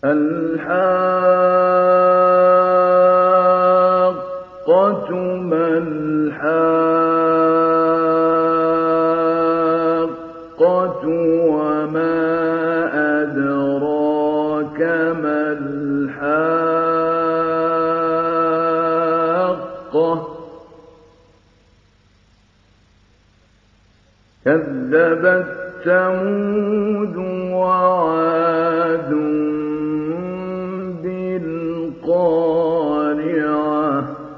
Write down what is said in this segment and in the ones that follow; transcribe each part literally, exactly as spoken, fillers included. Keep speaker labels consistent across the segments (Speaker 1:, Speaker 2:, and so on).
Speaker 1: الْحَاقَّةُ مَا الْحَاقَّةُ وَمَا أَدْرَاكَ مَا الْحَاقَّةُ كَذَّبَتْ ثَمُودُ وَعَادٌ بِالْقَارِعَةِ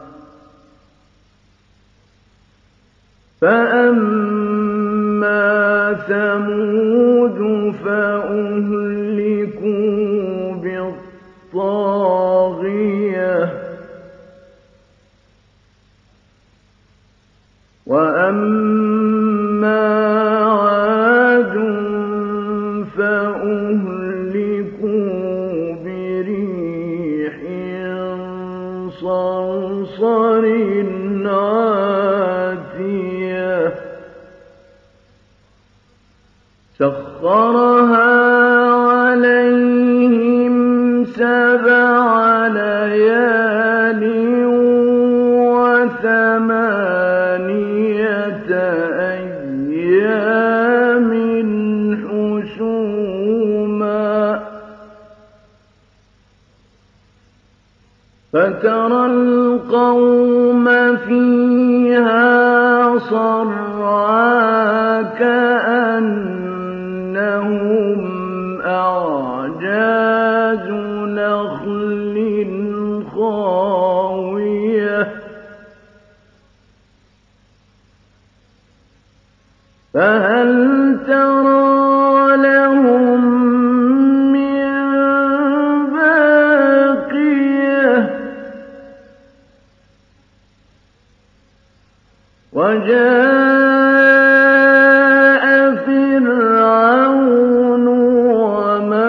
Speaker 1: فَأَمَّا ثَمُودُ فَأُهْلِكُوا بِالطَّاغِيَةِ وَأَمَّا عَادٌ فَأُهْلِكُوا بِرِيحٍ صَرْصَرٍ عَاتِيَةٍ سَخَّرَهَا عَلَيْهِمْ سَبْعَ لَيَالٍ وَثَمَانِيَةَ أَيَّامٍ حُسُومًا فَتَرَى الْقَوْمَ فِيهَا صَرْعَىٰ كَأَنَّهُمْ أَعْجَازُ نَخْلٍ خَاوِيَةٍ فَهَلْ تَرَىٰ لَهُم مِّن بَاقِيَةٍ وَجَاءَ فِرْعَوْنُ وَمَن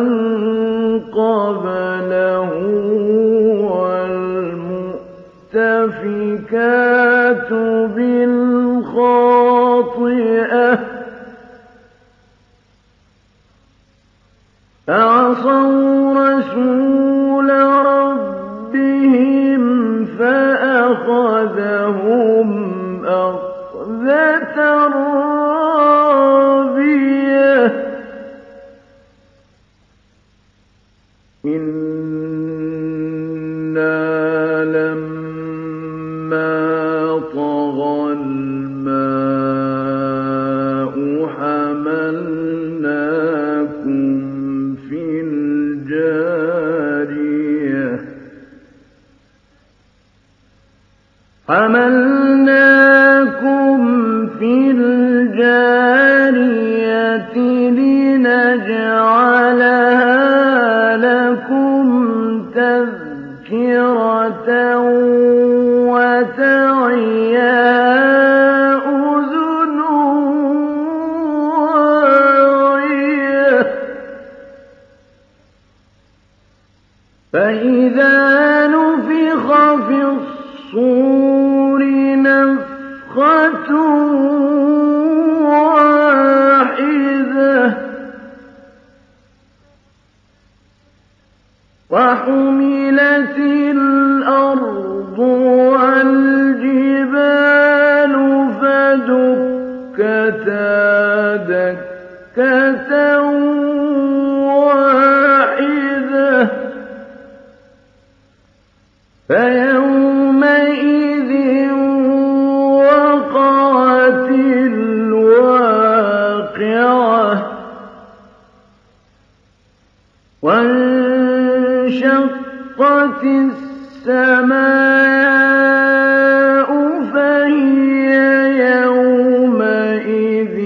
Speaker 1: قَبْلَهُ وَالْمُؤْتَفِكَاتُ بِالْخَاطِئَةِ فَعَصَوْا رَسُولَ رَبِّهِمْ فَأَخَذَهُمْ أَخْذَةً رَّابِيَةً إِنَّا لَمَّا طَغَى الْمَاءُ حَمَلْنَاكُمْ فِي الْجَارِيَةِ حَمَلْنَاكُمْ فِي الْجَارِيَةِ لِنَجْعَلَهَا لَكُمْ تَذْكِرَةً وَتَعِيَهَا أُذُنٌ وَاعِيَةٌ فَإِذَا نُفِخَ فِي الصُّورِ نَفْخَةٌ وَاحِدَةٌ وَحُمِلَتِ الْأَرْضُ وَالْجِبَالُ فَدُكَّتَا دَكَّةً وَاحِدَةً فَيَوْمَئِذٍ وَقَعَتِ الْوَاقِعَةُ وَانشَقَّتِ السَّمَاءُ فَهِيَ يَوْمَئِذٍ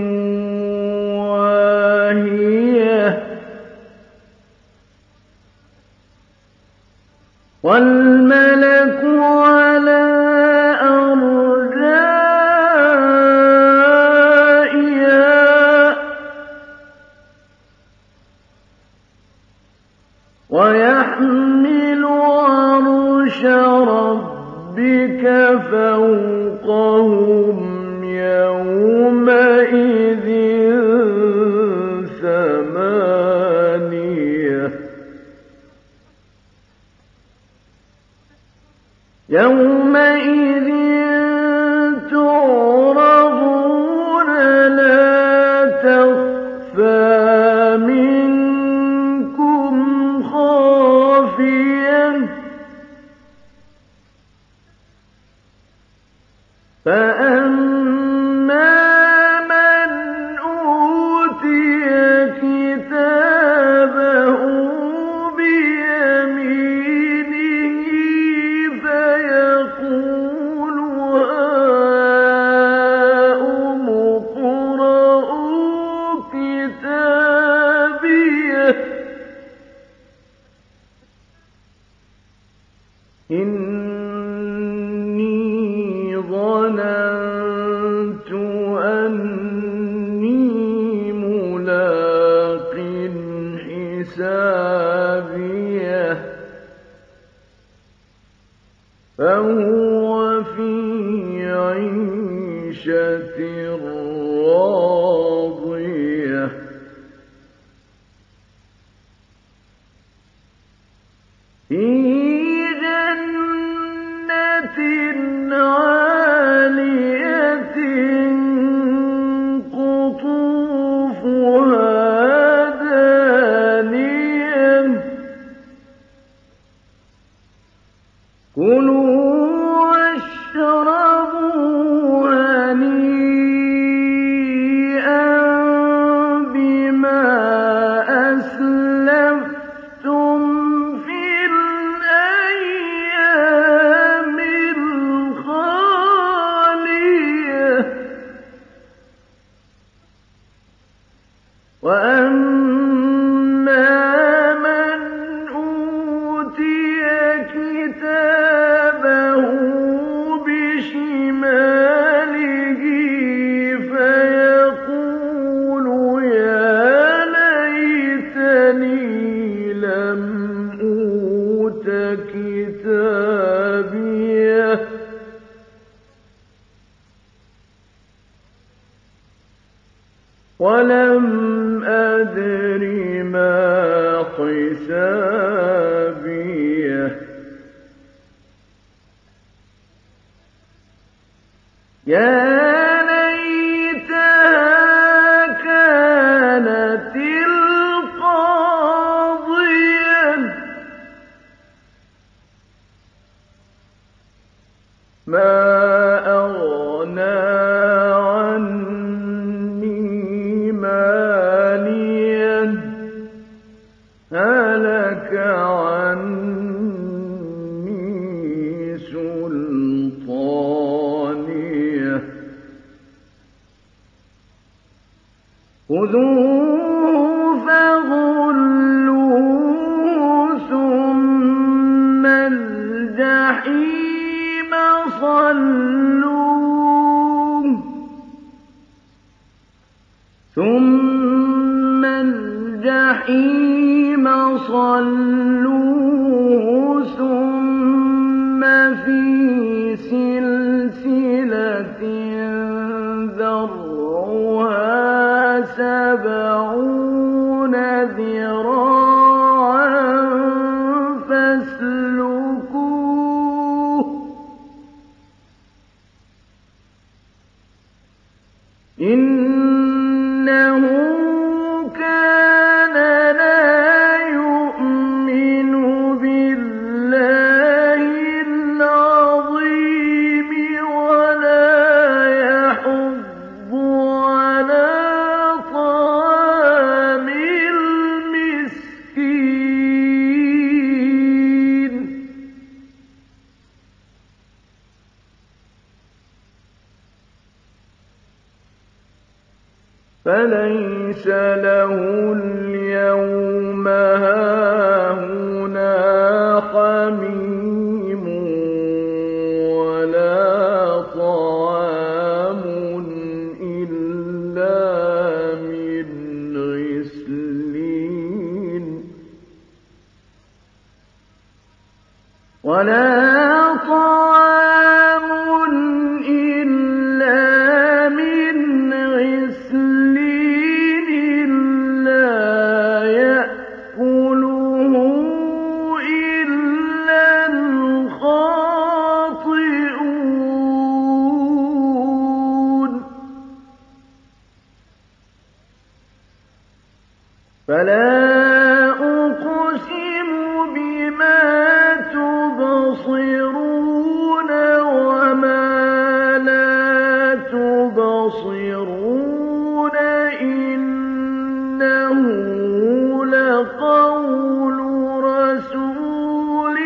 Speaker 1: وَاهِيَةٌ وَالْمَلَكُ عَلَىٰ أَرْجَائِهَا وَيَحْمِلُ عَرْشَ رَبِّكَ فَوْقَهُمْ يَوْمَئِذٍ ثَمَانِيَةٌ يومئذ تعرضون لا تخفى منكم خافية فأما من أوتي كتابه بيمينه فيقول هاؤم اقرءوا كتابيه إني ظننت أني ملاق حسابيه فهو في عيشة راضية في جنة عالية قطوفها دانية كلوا واشربوا هنيئا بما أسلفتم في الأيام الخالية وأما من أوتي كتابه بشماله فيقول يا ليتني لم أوت كتابيه ولم أدر ما حسابيه يا ليتها كانت القاضية ما أغنى عني ماليا هلك عني سلطانيه خذوه فغلوه ثم الجحيم صلوه ثم الجحيم صلوه ثم في سلسلة ذرعها سبعون ذراعا فاسلكوه إنه كان لا يؤمن بالله العظيم ولا يحض على طعام المسكين فليس له اليوم هاهنا حميم ولا طعام إلا من غسلين ولا طعام إلا من غسلين لا يأكله إلا الخاطئون لقول رسول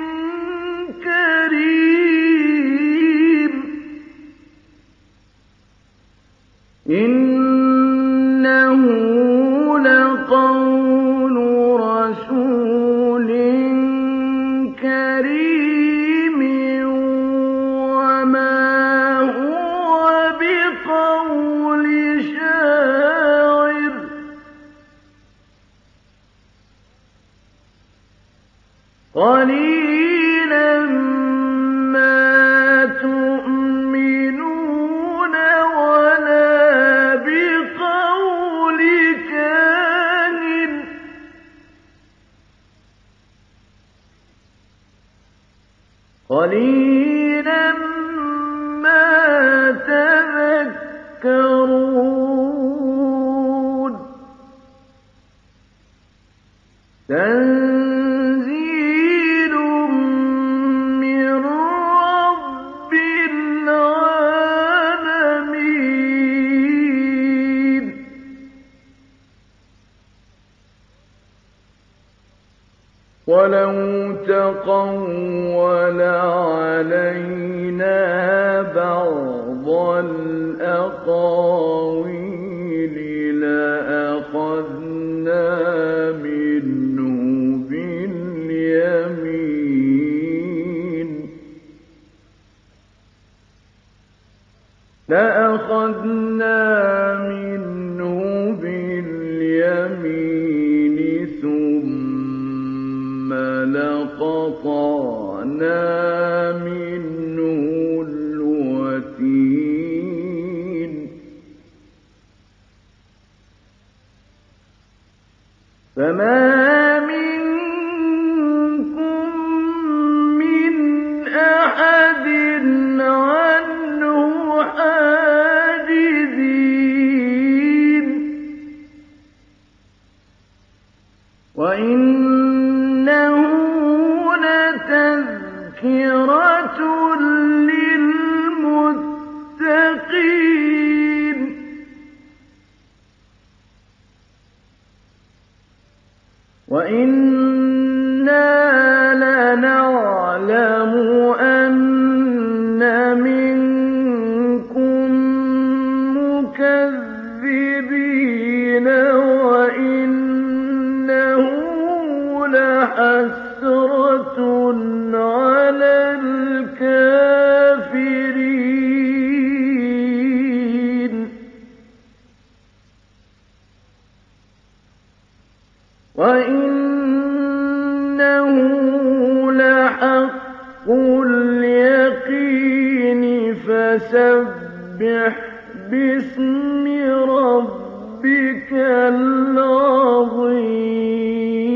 Speaker 1: كريم إنه لقول رسول كريم وما هو بقول شاعر قليلا ما تؤمنون ولا بقول كاهن قليلا ما تذكرون تنزيل من رب العالمين ولو تقول علينا بعض الأقاويل لأخذنا منه باليمين لأخذنا منه باليمين ثم لقطعنا منه الوتين فما منكم من أحد عنه حاجزين وإنه لتذكرة للمتقين وإنا لنعلم أن منكم مكذبين وإنه لحسرة على الكافرين وإنه لحق اليقين فسبح باسم ربك العظيم